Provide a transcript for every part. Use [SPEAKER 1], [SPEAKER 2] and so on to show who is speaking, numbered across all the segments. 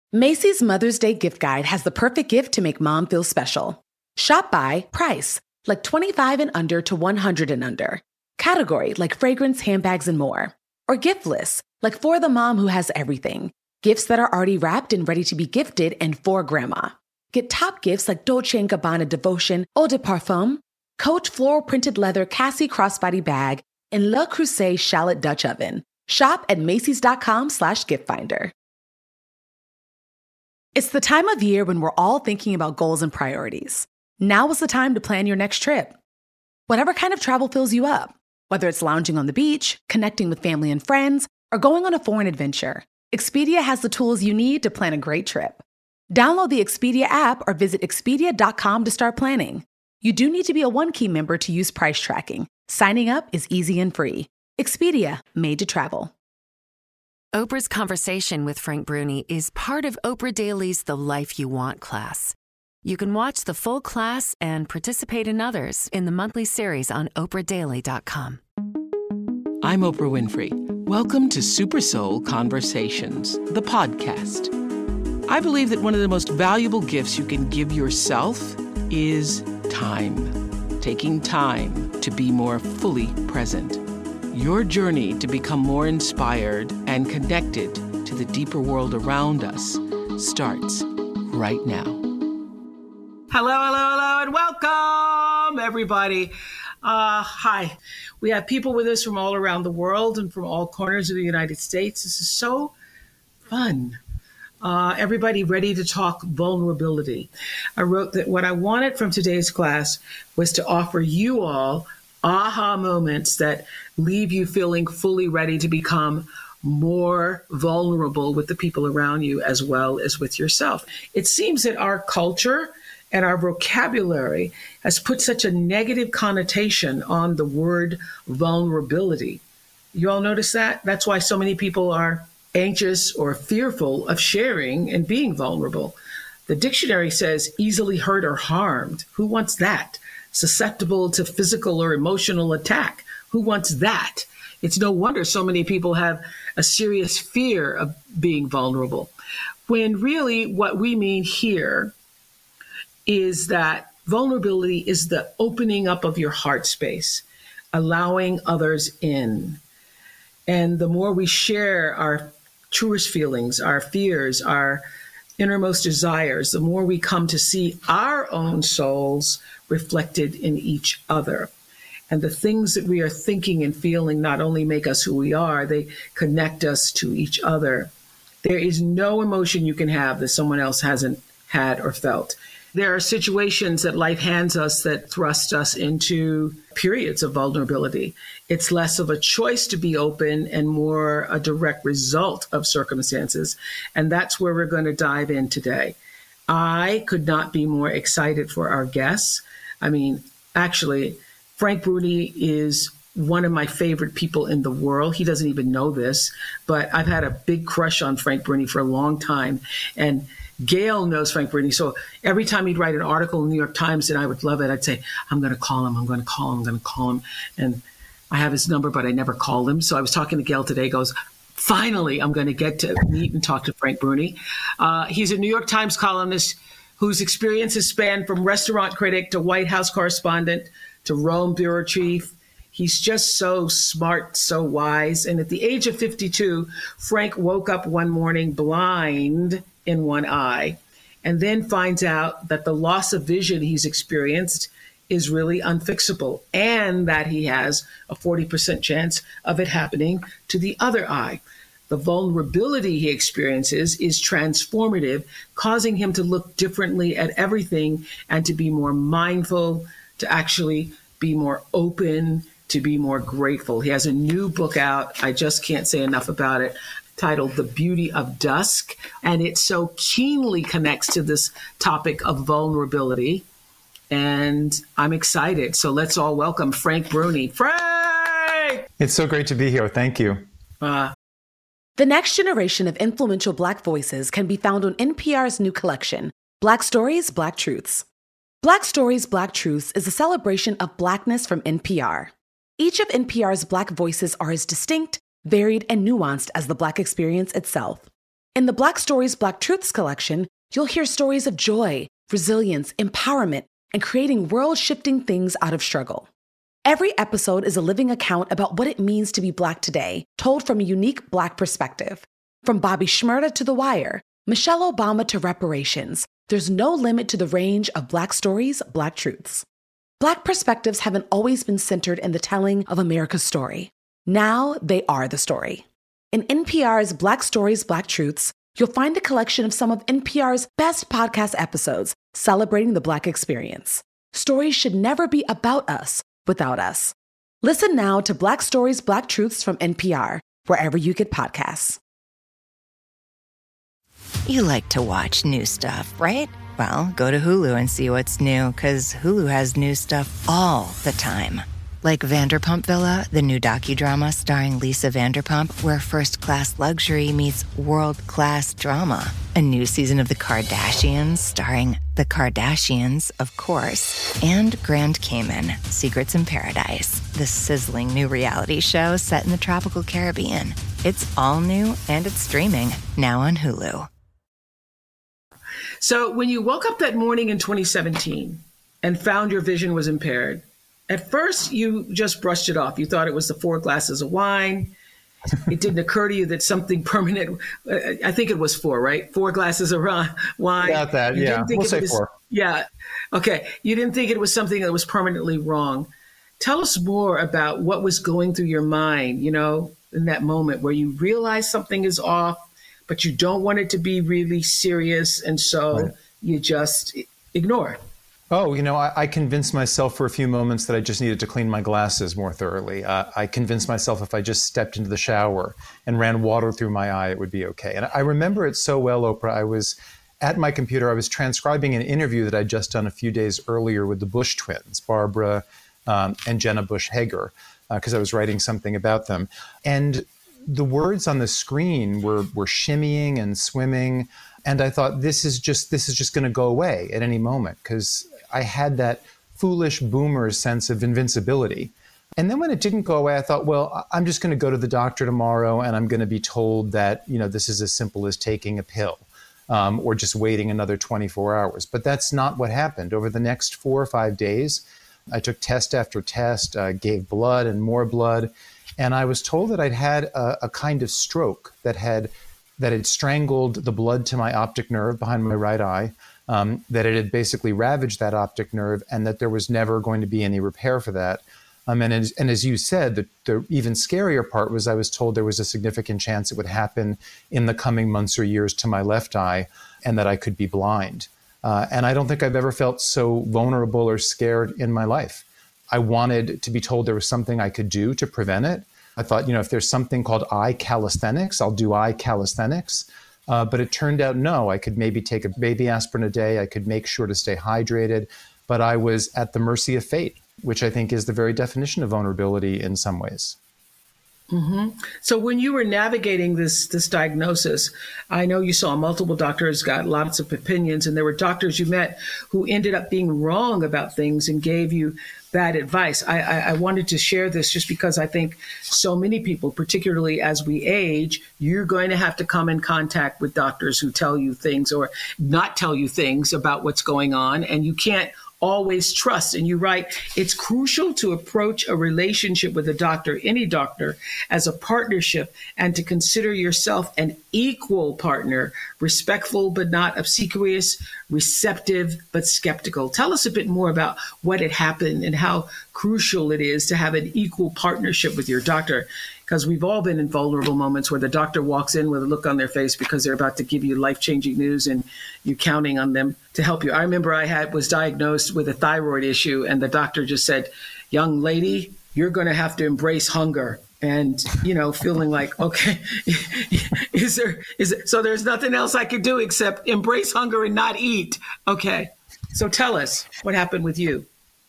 [SPEAKER 1] Macy's Mother's Day gift guide has the perfect gift to make mom feel special. Shop by price, like 25 and under to 100 and under. Category, like fragrance, handbags, and more. Or gift lists, like for the mom who has everything. Gifts that are already wrapped and ready to be gifted and for grandma. Get top gifts like Dolce & Gabbana Devotion Eau de Parfum, Coach floral printed leather Cassie crossbody bag, and Le Creuset shallot Dutch oven. Shop at Macys.com/giftfinder. It's the time of year when we're all thinking about goals and priorities. Now is the time to plan your next trip. Whatever kind of travel fills you up, whether it's lounging on the beach, connecting with family and friends, or going on a foreign adventure, Expedia has the tools you need to plan a great trip. Download the Expedia app or visit Expedia.com to start planning. You do need to be a One-Key member to use price tracking. Signing up is easy and free. Expedia, made to travel.
[SPEAKER 2] Oprah's conversation with Frank Bruni is part of Oprah Daily's The Life You Want class. You can watch the full class and participate in others in the monthly series on oprahdaily.com.
[SPEAKER 3] I'm Oprah Winfrey. Welcome to Super Soul Conversations, the podcast. I believe that one of the most valuable gifts you can give yourself is time. Taking time to be more fully present. Your journey to become more inspired and connected to the deeper world around us starts right now. Hello, and welcome, everybody. Hi. We have people with us from all around the world and from all corners of the United States. This is so fun. Everybody ready to talk vulnerability. I wrote that what I wanted from today's class was to offer you all aha moments that leave you feeling fully ready to become more vulnerable with the people around you as well as with yourself. It seems that our culture and our vocabulary has put such a negative connotation on the word vulnerability. You all notice that? That's why so many people are anxious or fearful of sharing and being vulnerable. The dictionary says easily hurt or harmed. Who wants that? Susceptible to physical or emotional attack. Who wants that? It's no wonder so many people have a serious fear of being vulnerable. When really what we mean here is that vulnerability is the opening up of your heart space, allowing others in. And the more we share our truest feelings, our fears, our innermost desires, the more we come to see our own souls reflected in each other. And the things that we are thinking and feeling not only make us who we are, they connect us to each other. There is no emotion you can have that someone else hasn't had or felt. There are situations that life hands us that thrust us into periods of vulnerability. It's less of a choice to be open and more a direct result of circumstances. And that's where we're going to dive in today. I could not be more excited for our guests. I mean, actually, Frank Bruni is one of my favorite people in the world. He doesn't even know this, but I've had a big crush on Frank Bruni for a long time. And Gail knows Frank Bruni. So every time he'd write an article in the New York Times and I would love it, I'd say, I'm going to call him. And I have his number, but I never called him. So I was talking to Gail today, goes, finally, I'm going to get to meet and talk to Frank Bruni. He's a New York Times columnist whose experiences span from restaurant critic to White House correspondent to Rome bureau chief. He's just so smart, so wise. And at the age of 52, Frank woke up one morning blind in one eye, and then finds out that the loss of vision he's experienced is really unfixable, and that he has a 40% chance of it happening to the other eye. The vulnerability he experiences is transformative, causing him to look differently at everything and to be more mindful, to actually be more open, to be more grateful. He has a new book out. I just can't say enough about it, titled The Beauty of Dusk. And it so keenly connects to this topic of vulnerability. And I'm excited. So let's all welcome Frank Bruni. Frank!
[SPEAKER 4] It's so great to be here. Thank you.
[SPEAKER 1] The next generation of influential Black voices can be found on NPR's new collection, Black Stories, Black Truths. Black Stories, Black Truths is a celebration of Blackness from NPR. Each of NPR's Black voices are as distinct, varied, and nuanced as the Black experience itself. In the Black Stories, Black Truths collection, you'll hear stories of joy, resilience, empowerment, and creating world-shifting things out of struggle. Every episode is a living account about what it means to be Black today, told from a unique Black perspective. From Bobby Shmurda to The Wire, Michelle Obama to reparations, there's no limit to the range of Black stories, Black truths. Black perspectives haven't always been centered in the telling of America's story. Now they are the story. In NPR's Black Stories, Black Truths, you'll find a collection of some of NPR's best podcast episodes celebrating the Black experience. Stories should never be about us without us. Listen now to Black Stories, Black Truths from NPR, wherever you get podcasts.
[SPEAKER 5] You like to watch new stuff, right? Well, go to Hulu and see what's new, because Hulu has new stuff all the time. Like Vanderpump Villa, the new docudrama starring Lisa Vanderpump, where first-class luxury meets world-class drama. A new season of The Kardashians starring The Kardashians, of course. And Grand Cayman, Secrets in Paradise, the sizzling new reality show set in the tropical Caribbean. It's all new and it's streaming now on Hulu.
[SPEAKER 3] So when you woke up that morning in 2017 and found your vision was impaired, at first you just brushed it off. You thought it was the 4 glasses of wine. It didn't occur to you that something permanent, I think it was 4, right? 4 glasses of wine.
[SPEAKER 4] About that, yeah. We'll say 4.
[SPEAKER 3] Yeah. Okay. You didn't think it was something that was permanently wrong. Tell us more about what was going through your mind, in that moment where you realize something is off, but you don't want it to be really serious. And so you just ignore it.
[SPEAKER 4] Oh, I convinced myself for a few moments that I just needed to clean my glasses more thoroughly. I convinced myself if I just stepped into the shower and ran water through my eye, it would be okay. And I remember it so well, Oprah. I was at my computer. I was transcribing an interview that I'd just done a few days earlier with the Bush twins, Barbara and Jenna Bush Hager, because I was writing something about them. And the words on the screen were shimmying and swimming. And I thought, this is just going to go away at any moment, because I had that foolish boomer sense of invincibility. And then when it didn't go away, I thought, well, I'm just going to go to the doctor tomorrow and I'm going to be told that, this is as simple as taking a pill or just waiting another 24 hours. But that's not what happened. Over the next 4 or 5 days, I took test after test, gave blood and more blood. And I was told that I'd had a kind of stroke that had strangled the blood to my optic nerve behind my right eye, that it had basically ravaged that optic nerve, and that there was never going to be any repair for that. And as you said, the even scarier part was I was told there was a significant chance it would happen in the coming months or years to my left eye, and that I could be blind. And I don't think I've ever felt so vulnerable or scared in my life. I wanted to be told there was something I could do to prevent it. I thought, if there's something called eye calisthenics, I'll do eye calisthenics. But it turned out, no, I could maybe take a baby aspirin a day. I could make sure to stay hydrated. But I was at the mercy of fate, which I think is the very definition of vulnerability in some ways.
[SPEAKER 3] Mm-hmm. So when you were navigating this diagnosis, I know you saw multiple doctors, got lots of opinions, and there were doctors you met who ended up being wrong about things and gave you bad advice. I wanted to share this just because I think so many people, particularly as we age, you're going to have to come in contact with doctors who tell you things or not tell you things about what's going on, and you can't always trust. And you write, it's crucial to approach a relationship with a doctor, any doctor, as a partnership, and to consider yourself an equal partner, respectful but not obsequious, receptive but skeptical. Tell us a bit more about what had happened and how crucial it is to have an equal partnership with your doctor, because we've all been in vulnerable moments where the doctor walks in with a look on their face because they're about to give you life-changing news and you're counting on them to help you. I remember I was diagnosed with a thyroid issue, and the doctor just said, young lady, you're going to have to embrace hunger. And, feeling like, okay, so there's nothing else I could do except embrace hunger and not eat. Okay. So tell us what happened with you.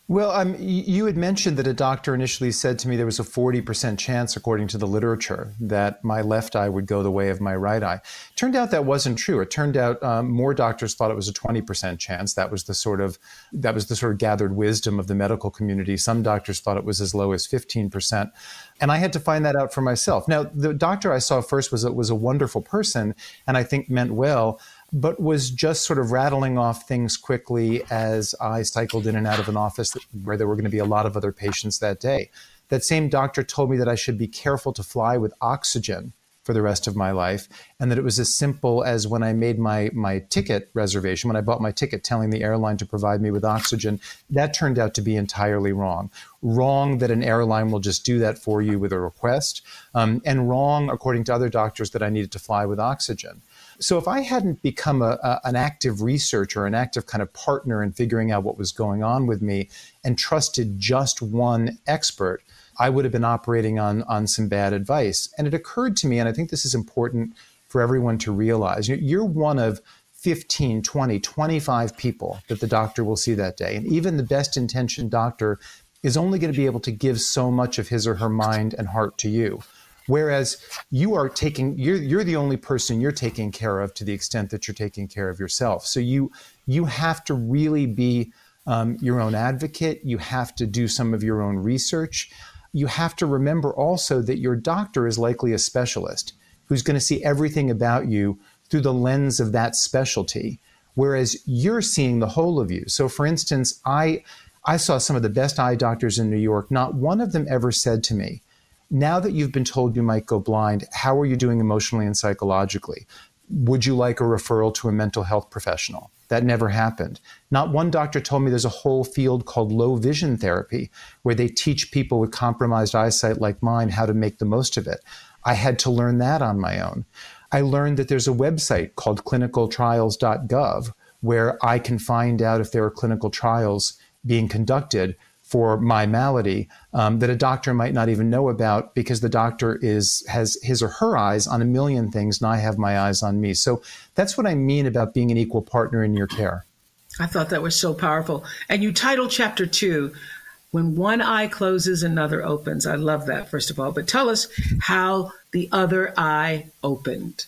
[SPEAKER 4] Well, you had mentioned that a doctor initially said to me there was a 40% chance, according to the literature, that my left eye would go the way of my right eye. Turned out that wasn't true. It turned out more doctors thought it was a 20% chance. That was the sort of gathered wisdom of the medical community. Some doctors thought it was as low as 15%. And I had to find that out for myself. Now, the doctor I saw first was a wonderful person, and I think meant well, but was just sort of rattling off things quickly as I cycled in and out of an office where there were going to be a lot of other patients that day. That same doctor told me that I should be careful to fly with oxygen for the rest of my life, and that it was as simple as when I made my ticket reservation, when I bought my ticket, telling the airline to provide me with oxygen. That turned out to be entirely wrong. Wrong that an airline will just do that for you with a request, and wrong, according to other doctors, that I needed to fly with oxygen. So if I hadn't become an active researcher, an active kind of partner in figuring out what was going on with me and trusted just one expert, I would have been operating on some bad advice. And it occurred to me, and I think this is important for everyone to realize, you're one of 15, 20, 25 people that the doctor will see that day. And even the best intentioned doctor is only going to be able to give so much of his or her mind and heart to you. Whereas you're the only person you're taking care of to the extent that you're taking care of yourself. So you have to really be your own advocate. You have to do some of your own research. You have to remember also that your doctor is likely a specialist who's going to see everything about you through the lens of that specialty, whereas you're seeing the whole of you. So for instance, I saw some of the best eye doctors in New York. Not one of them ever said to me, now that you've been told you might go blind, how are you doing emotionally and psychologically? Would you like a referral to a mental health professional? That never happened. Not one doctor told me there's a whole field called low vision therapy where they teach people with compromised eyesight like mine how to make the most of it. I had to learn that on my own. I learned that there's a website called clinicaltrials.gov where I can find out if there are clinical trials being conducted for my malady that a doctor might not even know about because the doctor has his or her eyes on a million things and I have my eyes on me. So that's what I mean about being an equal partner in your care.
[SPEAKER 3] I thought that was so powerful. And you titled Chapter 2, When One Eye Closes, Another Opens. I love that, first of all. But tell us how the other eye opened.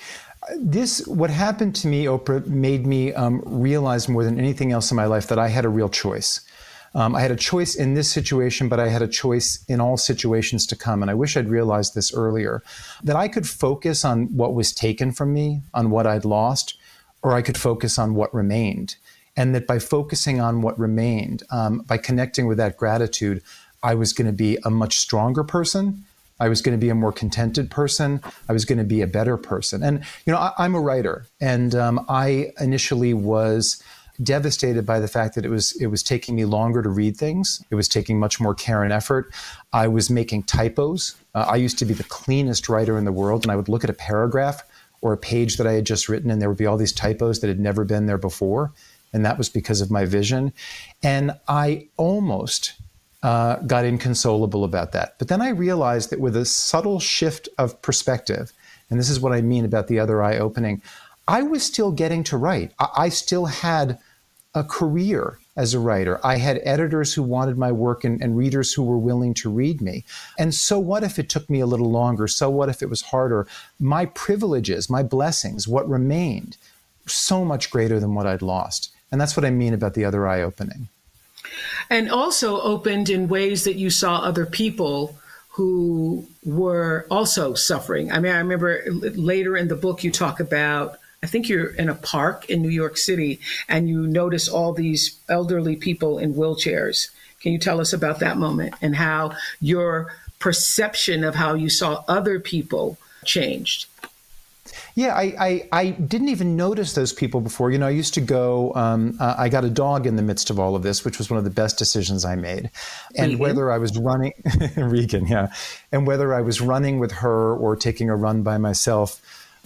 [SPEAKER 4] What happened to me, Oprah, made me realize more than anything else in my life that I had a real choice. I had a choice in this situation, but I had a choice in all situations to come. And I wish I'd realized this earlier, that I could focus on what was taken from me, on what I'd lost, or I could focus on what remained. And that by focusing on what remained, by connecting with that gratitude, I was going to be a much stronger person. I was going to be a more contented person. I was going to be a better person. And, I'm a writer, and I initially was devastated by the fact that it was taking me longer to read things. It was taking much more care and effort. I was making typos. I used to be the cleanest writer in the world, and I would look at a paragraph or a page that I had just written, and there would be all these typos that had never been there before, and that was because of my vision. And I almost got inconsolable about that. But then I realized that with a subtle shift of perspective, and this is what I mean about the other eye opening, I was still getting to write. I still had a career as a writer. I had editors who wanted my work and readers who were willing to read me. And so what if it took me a little longer? So what if it was harder? My privileges, my blessings, what remained, so much greater than what I'd lost. And that's what I mean about the other eye opening.
[SPEAKER 3] And also opened in ways that you saw other people who were also suffering. I mean, I remember later in the book you talk about, I think you're in a park in New York City, and you notice all these elderly people in wheelchairs. Can you tell us about that moment and how your perception of how you saw other people changed?
[SPEAKER 4] Yeah, I didn't even notice those people before. I used to go, I got a dog in the midst of all of this, which was one of the best decisions I made. And
[SPEAKER 3] Regan?
[SPEAKER 4] Whether I was running, Regan, yeah. And whether I was running with her or taking a run by myself,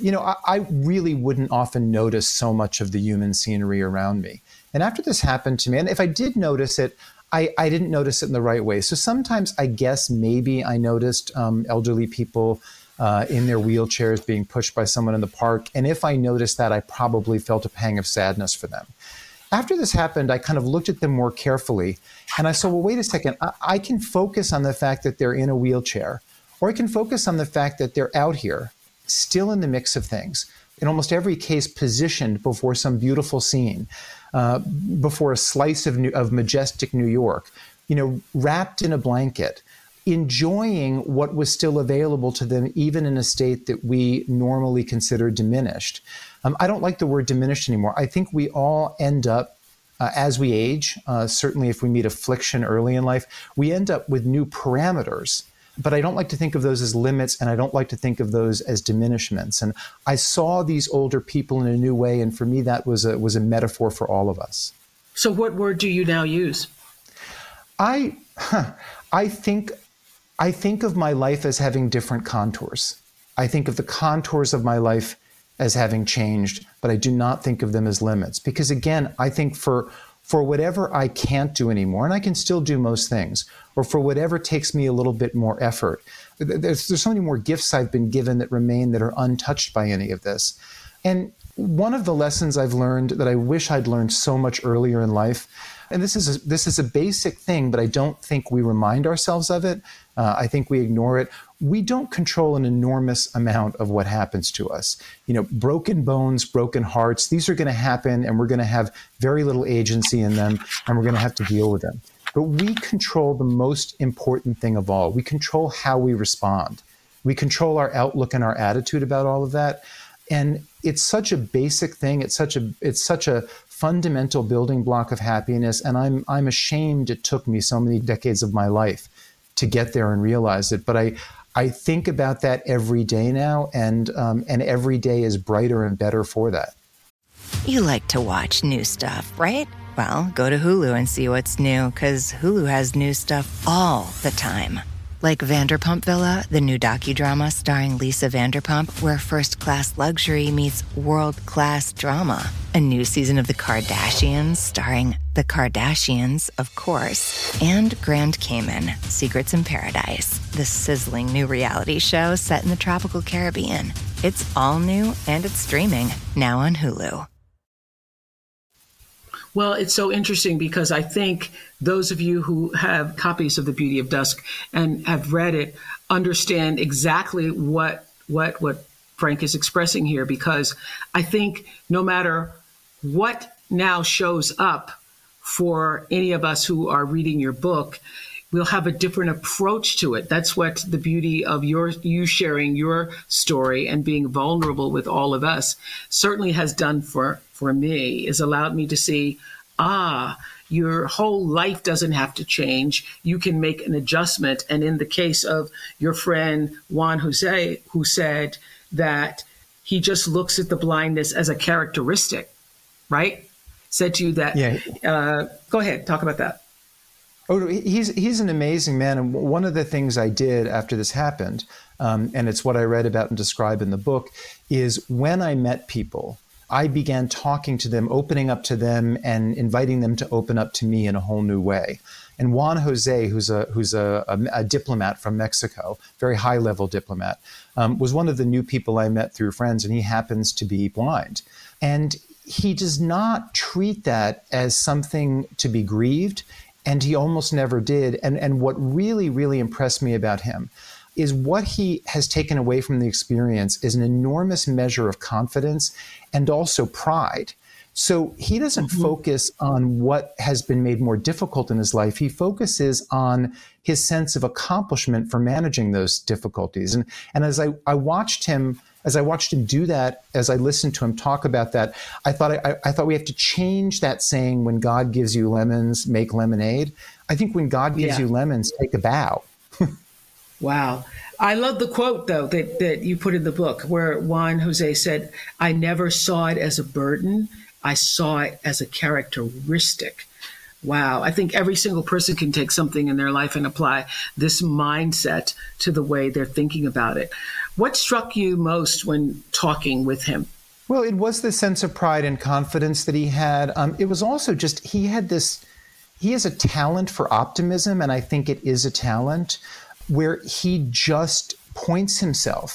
[SPEAKER 4] I really wouldn't often notice so much of the human scenery around me. And after this happened to me, and if I did notice it, I didn't notice it in the right way. So sometimes I guess maybe I noticed elderly people in their wheelchairs being pushed by someone in the park. And if I noticed that, I probably felt a pang of sadness for them. after this happened, I kind of looked at them more carefully, and I said, well, wait a second. I can focus on the fact that they're in a wheelchair, or I can focus on the fact that they're out here, still in the mix of things, in almost every case positioned before some beautiful scene, before a slice of majestic New York, wrapped in a blanket, enjoying what was still available to them, even in a state that we normally consider diminished. I don't like the word diminished anymore. I think we all end up, as we age, certainly if we meet affliction early in life, we end up with new parameters. But I don't like to think of those as limits, and I don't like to think of those as diminishments. And I saw these older people in a new way, and for me, that was a metaphor for all of us.
[SPEAKER 3] So what word do you now use?
[SPEAKER 4] I think of my life as having different contours. I think of the contours of my life as having changed, but I do not think of them as limits. Because again, I think for whatever I can't do anymore, and I can still do most things, or for whatever takes me a little bit more effort, there's so many more gifts I've been given that remain that are untouched by any of this. And one of the lessons I've learned that I wish I'd learned so much earlier in life, and this is a basic thing, but I don't think we remind ourselves of it. I think we ignore it. We don't control an enormous amount of what happens to us. Broken bones, broken hearts, these are going to happen, and we're going to have very little agency in them, and we're going to have to deal with them. But we control the most important thing of all. We control how we respond. We control our outlook and our attitude about all of that. And it's such a basic thing. It's such a fundamental building block of happiness. And I'm ashamed it took me so many decades of my life to get there and realize it. But I think about that every day now, and every day is brighter and better for that.
[SPEAKER 5] You like to watch new stuff, right? Well, go to Hulu and see what's new, because Hulu has new stuff all the time. Like Vanderpump Villa, the new docudrama starring Lisa Vanderpump, where first-class luxury meets world-class drama. A new season of The Kardashians starring The Kardashians, of course. And Grand Cayman, Secrets in Paradise, the sizzling new reality show set in the tropical Caribbean. It's all new, and it's streaming now on Hulu.
[SPEAKER 3] Well, it's so interesting because I think those of you who have copies of The Beauty of Dusk and have read it understand exactly what Frank is expressing here, because I think no matter what now shows up for any of us who are reading your book, we'll have a different approach to it. That's what the beauty of you sharing your story and being vulnerable with all of us certainly has done for me, is allowed me to see, your whole life doesn't have to change. You can make an adjustment. And in the case of your friend Juan Jose, who said that he just looks at the blindness as a characteristic, right? Said to you that, yeah. Go ahead, talk about that.
[SPEAKER 4] Oh, he's an amazing man. And one of the things I did after this happened, and it's what I read about and describe in the book, is when I met people, I began talking to them, opening up to them, and inviting them to open up to me in a whole new way. And Juan Jose, who's a diplomat from Mexico, very high-level diplomat, was one of the new people I met through friends, and he happens to be blind. And he does not treat that as something to be grieved, and he almost never did. And what really, really impressed me about him is what he has taken away from the experience is an enormous measure of confidence and also pride. So he doesn't focus on what has been made more difficult in his life. He focuses on his sense of accomplishment for managing those difficulties. And as I watched him do that, as I listened to him talk about that, I thought we have to change that saying, when God gives you lemons, make lemonade. I think when God gives you lemons, take a bow.
[SPEAKER 3] Wow. I love the quote, though, that you put in the book, where Juan Jose said, I never saw it as a burden. I saw it as a characteristic. Wow. I think every single person can take something in their life and apply this mindset to the way they're thinking about it. What struck you most when talking with him?
[SPEAKER 4] Well, it was the sense of pride and confidence that he had. It was also just, he has a talent for optimism, and I think it is a talent where he just points himself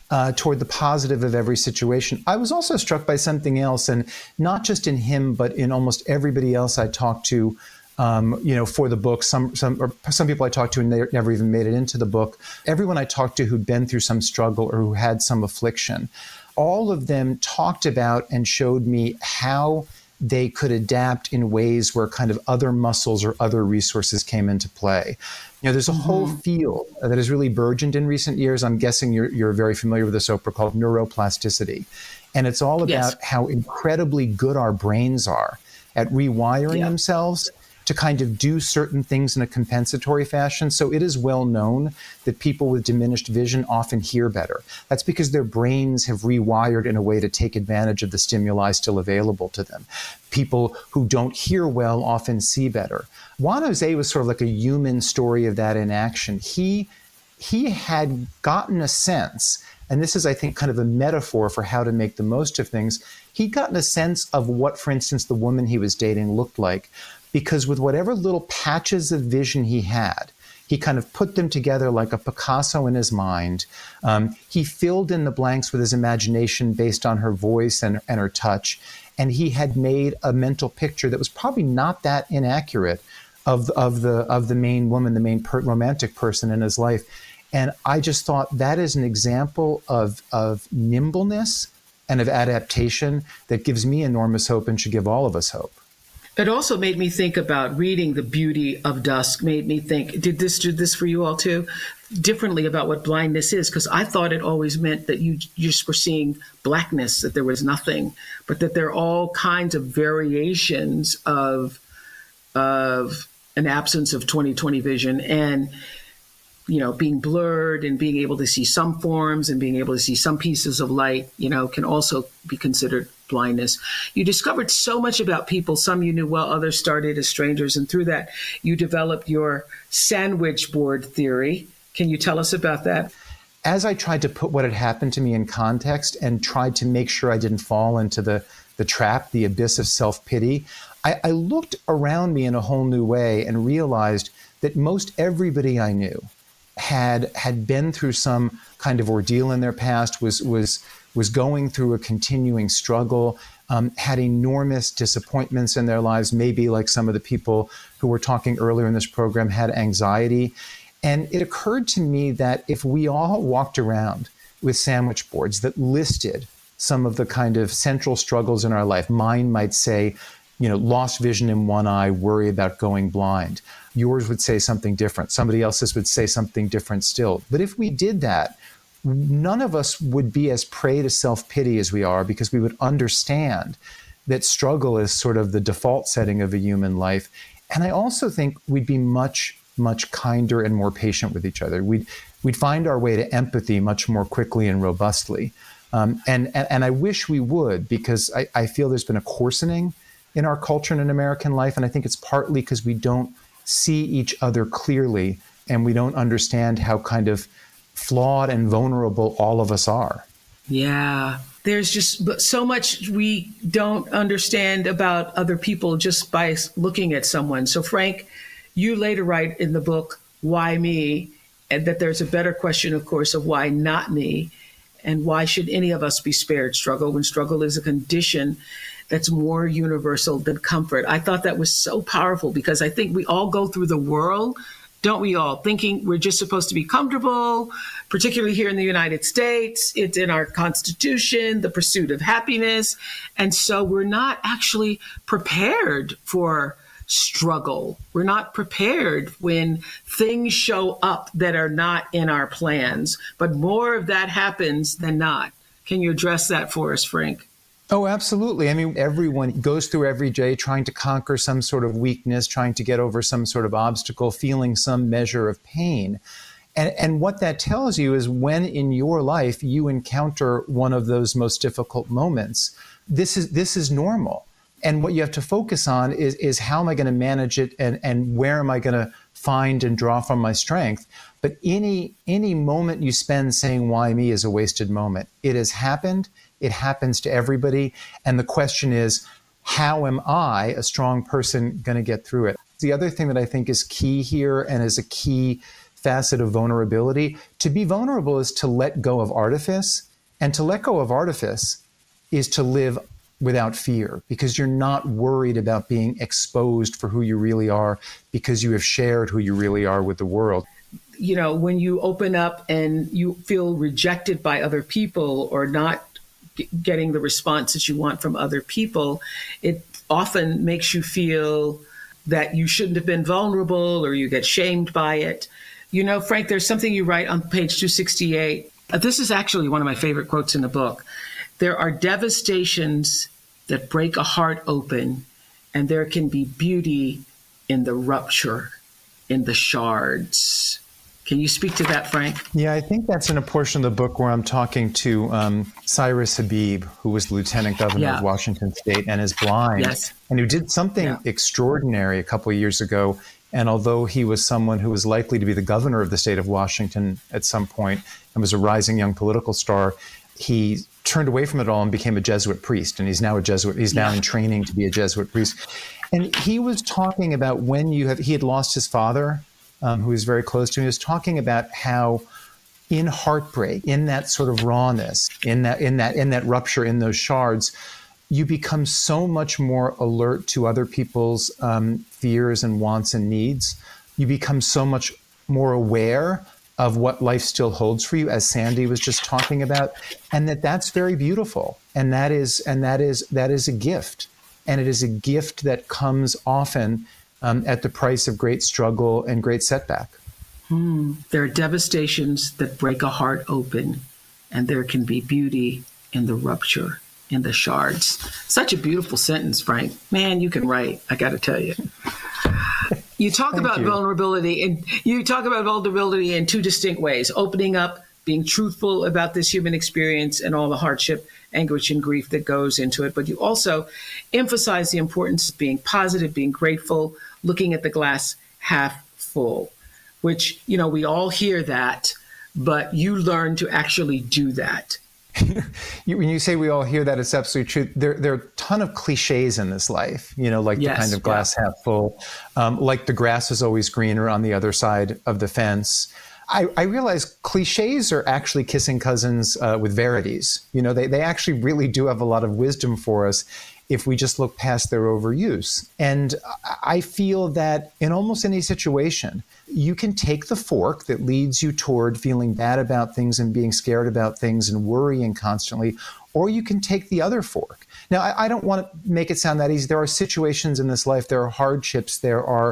[SPEAKER 4] toward the positive of every situation. I was also struck by something else, and not just in him, but in almost everybody else I talked to, for the book. Some people I talked to and they never even made it into the book. Everyone I talked to who'd been through some struggle or who had some affliction, all of them talked about and showed me how they could adapt in ways where kind of other muscles or other resources came into play. There's a whole field that has really burgeoned in recent years. I'm guessing you're very familiar with this, Oprah, called neuroplasticity. And it's all about how incredibly good our brains are at rewiring themselves to kind of do certain things in a compensatory fashion. So it is well known that people with diminished vision often hear better. That's because their brains have rewired in a way to take advantage of the stimuli still available to them. People who don't hear well often see better. Juan Jose was sort of like a human story of that in action. He had gotten a sense, and this is, I think, kind of a metaphor for how to make the most of things. He'd gotten a sense of what, for instance, the woman he was dating looked like, because with whatever little patches of vision he had, he kind of put them together like a Picasso in his mind. He filled in the blanks with his imagination based on her voice and her touch. And he had made a mental picture that was probably not that inaccurate of the main woman, the main romantic person in his life. And I just thought that is an example of nimbleness and of adaptation that gives me enormous hope and should give all of us hope.
[SPEAKER 3] It also made me think about reading The Beauty of Dusk, made me think, did this for you all too? Differently about what blindness is, because I thought it always meant that you just were seeing blackness, that there was nothing, but that there are all kinds of variations of an absence of 20/20 vision, and being blurred and being able to see some forms and being able to see some pieces of light, can also be considered blindness. You discovered so much about people. Some you knew well, others started as strangers. And through that, you developed your sandwich board theory. Can you tell us about that?
[SPEAKER 4] As I tried to put what had happened to me in context and tried to make sure I didn't fall into the trap, the abyss of self-pity, I looked around me in a whole new way and realized that most everybody I knew had been through some kind of ordeal in their past, was going through a continuing struggle, had enormous disappointments in their lives, maybe like some of the people who were talking earlier in this program had anxiety. And it occurred to me that if we all walked around with sandwich boards that listed some of the kind of central struggles in our life, mine might say, lost vision in one eye, worry about going blind. Yours would say something different. Somebody else's would say something different still. But if we did that, none of us would be as prey to self-pity as we are, because we would understand that struggle is sort of the default setting of a human life. And I also think we'd be much, much kinder and more patient with each other. We'd find our way to empathy much more quickly and robustly. And I wish we would, because I feel there's been a coarsening in our culture and in American life. And I think it's partly because we don't see each other clearly, and we don't understand how kind of flawed and vulnerable all of us are.
[SPEAKER 3] Yeah, there's just so much we don't understand about other people just by looking at someone. So Frank, you later write in the book, Why Me? And that there's a better question, of course, of why not me? And why should any of us be spared struggle when struggle is a condition that's more universal than comfort? I thought that was so powerful, because I think we all go through the world, don't we all, thinking we're just supposed to be comfortable, particularly here in the United States. It's in our Constitution, the pursuit of happiness. And so we're not actually prepared for struggle. We're not prepared when things show up that are not in our plans, but more of that happens than not. Can you address that for us, Frank?
[SPEAKER 4] Oh, absolutely. I mean, everyone goes through every day trying to conquer some sort of weakness, trying to get over some sort of obstacle, feeling some measure of pain. And what that tells you is when in your life you encounter one of those most difficult moments, this is normal. And what you have to focus on is how am I going to manage it, and where am I going to find and draw from my strength. But any moment you spend saying, why me, is a wasted moment. It has happened. It happens to everybody. And the question is, how am I, a strong person, going to get through it? The other thing that I think is key here, and is a key facet of vulnerability. To be vulnerable is to let go of artifice, and to let go of artifice is to live without fear, because you're not worried about being exposed for who you really are, because you have shared who you really are with the world.
[SPEAKER 3] You know, when you open up and you feel rejected by other people or not getting the response that you want from other people, it often makes you feel that you shouldn't have been vulnerable, or you get shamed by it. You know, Frank, there's something you write on page 268. This is actually one of my favorite quotes in the book. There are devastations that break a heart open, and there can be beauty in the rupture, in the shards. Can you speak to that, Frank?
[SPEAKER 4] Yeah, I think that's in a portion of the book where I'm talking to Cyrus Habib, who was the lieutenant governor of Washington State and is blind, and who did something extraordinary a couple of years ago. And although he was someone who was likely to be the governor of the state of Washington at some point and was a rising young political star, he turned away from it all and became a Jesuit priest. And he's now a Jesuit. He's now in training to be a Jesuit priest. And he was talking about when he had lost his father, who was very close to him. He was talking about how in heartbreak, in that sort of rawness, in that rupture, in those shards, you become so much more alert to other people's fears and wants and needs. You become so much more aware of what life still holds for you, as Sandy was just talking about, and that's very beautiful. And that is a gift. And it is a gift that comes often at the price of great struggle and great setback.
[SPEAKER 3] There are devastations that break a heart open, and there can be beauty in the rupture, in the shards. Such a beautiful sentence, Frank. Man, you can write, I got to tell you. You talk about vulnerability, and you talk about vulnerability in two distinct ways: opening up, being truthful about this human experience and all the hardship, anguish, and grief that goes into it. But you also emphasize the importance of being positive, being grateful, looking at the glass half full, which, you know, we all hear that, but you learn to actually do that.
[SPEAKER 4] When you say we all hear that, it's absolutely true. There are a ton of cliches in this life, you know, like the kind of glass half full, like the grass is always greener on the other side of the fence. I realize cliches are actually kissing cousins with verities. You know, they actually really do have a lot of wisdom for us if we just look past their overuse. And I feel that in almost any situation, you can take the fork that leads you toward feeling bad about things and being scared about things and worrying constantly, or you can take the other fork. Now, I don't want to make it sound that easy. There are situations in this life, there are hardships, there are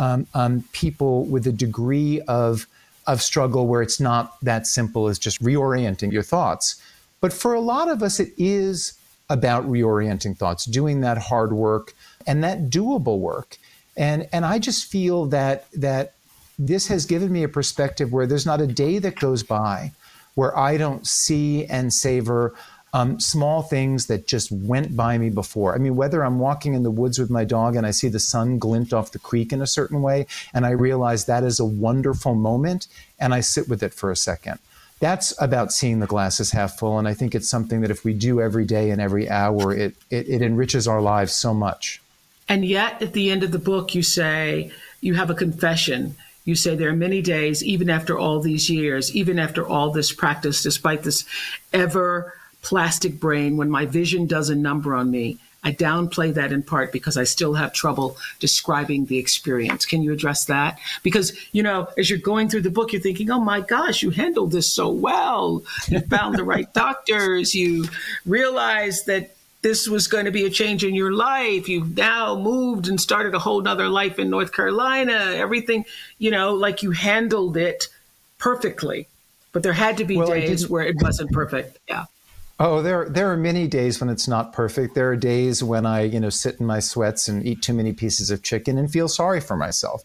[SPEAKER 4] people with a degree of struggle where it's not that simple as just reorienting your thoughts. But for a lot of us, it is about reorienting thoughts, doing that hard work and that doable work. And I just feel that this has given me a perspective where there's not a day that goes by where I don't see and savor small things that just went by me before. I mean, whether I'm walking in the woods with my dog and I see the sun glint off the creek in a certain way, and I realize that is a wonderful moment, and I sit with it for a second. That's about seeing the glass as half full, and I think it's something that if we do every day and every hour, it enriches our lives so much.
[SPEAKER 3] And yet, at the end of the book, you say, you have a confession. You say there are many days, even after all these years, even after all this practice, despite this ever plastic brain, when my vision does a number on me, I downplay that in part because I still have trouble describing the experience. Can you address that? Because, you know, as you're going through the book, you're thinking, oh my gosh, you handled this so well. You found the right doctors. You realized that this was going to be a change in your life. You've now moved and started a whole nother life in North Carolina. Everything, you know, like you handled it perfectly. But there had to be days where it wasn't perfect. Yeah.
[SPEAKER 4] Oh, there are many days when it's not perfect. There are days when I, sit in my sweats and eat too many pieces of chicken and feel sorry for myself.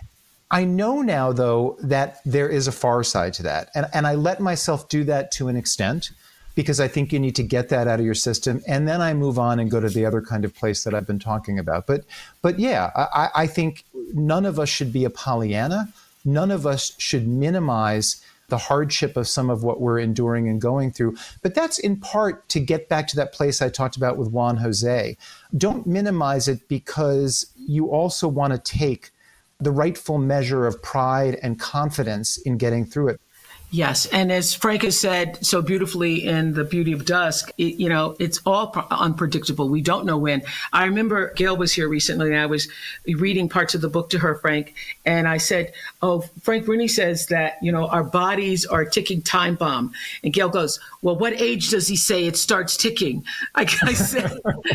[SPEAKER 4] I know now, though, that there is a far side to that. And I let myself do that to an extent because I think you need to get that out of your system. And then I move on and go to the other kind of place that I've been talking about. But yeah, I think none of us should be a Pollyanna. None of us should minimize the hardship of some of what we're enduring and going through. But that's in part to get back to that place I talked about with Juan Jose. Don't minimize it because you also want to take the rightful measure of pride and confidence in getting through it.
[SPEAKER 3] Yes. And as Frank has said so beautifully in The Beauty of Dusk, it's all unpredictable. We don't know when. I remember Gail was here recently and I was reading parts of the book to her, Frank, and I said, oh, Frank Bruni says that, our bodies are a ticking time bomb. And Gail goes, well, what age does he say it starts ticking? I said,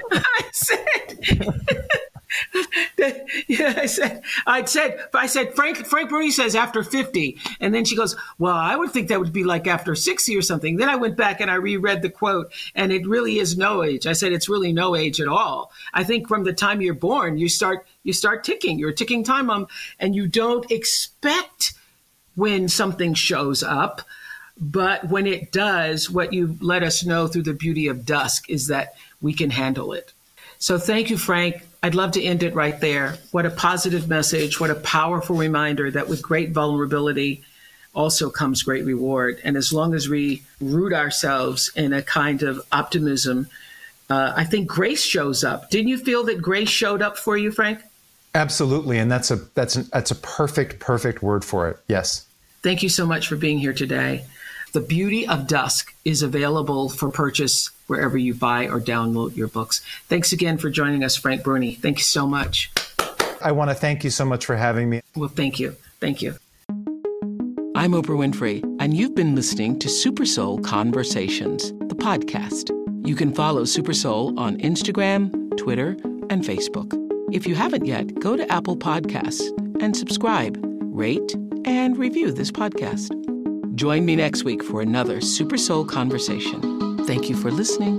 [SPEAKER 3] I said, Frank Bruni says after 50. And then she goes, well, I would think that would be like after 60 or something. Then I went back and I reread the quote, and it really is no age. I said, it's really no age at all. I think from the time you're born, you start ticking. You're a ticking time bomb, and you don't expect when something shows up. But when it does, what you let us know through The Beauty of Dusk is that we can handle it. So thank you, Frank. I'd love to end it right there. What a positive message. What a powerful reminder that with great vulnerability also comes great reward. And as long as we root ourselves in a kind of optimism, I think grace shows up. Didn't you feel that grace showed up for you, Frank?
[SPEAKER 4] Absolutely. And that's a perfect word for it. Yes.
[SPEAKER 3] Thank you so much for being here today. The Beauty of Dusk is available for purchase wherever you buy or download your books. Thanks again for joining us, Frank Bruni. Thank you so much.
[SPEAKER 4] I want to thank you so much for having me.
[SPEAKER 3] Well, thank you. Thank you.
[SPEAKER 6] I'm Oprah Winfrey, and you've been listening to Super Soul Conversations, the podcast. You can follow Super Soul on Instagram, Twitter, and Facebook. If you haven't yet, go to Apple Podcasts and subscribe, rate, and review this podcast. Join me next week for another Super Soul Conversation. Thank you for listening.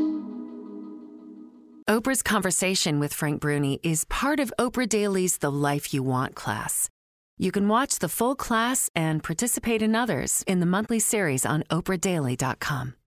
[SPEAKER 2] Oprah's Conversation with Frank Bruni is part of Oprah Daily's The Life You Want class. You can watch the full class and participate in others in the monthly series on oprahdaily.com.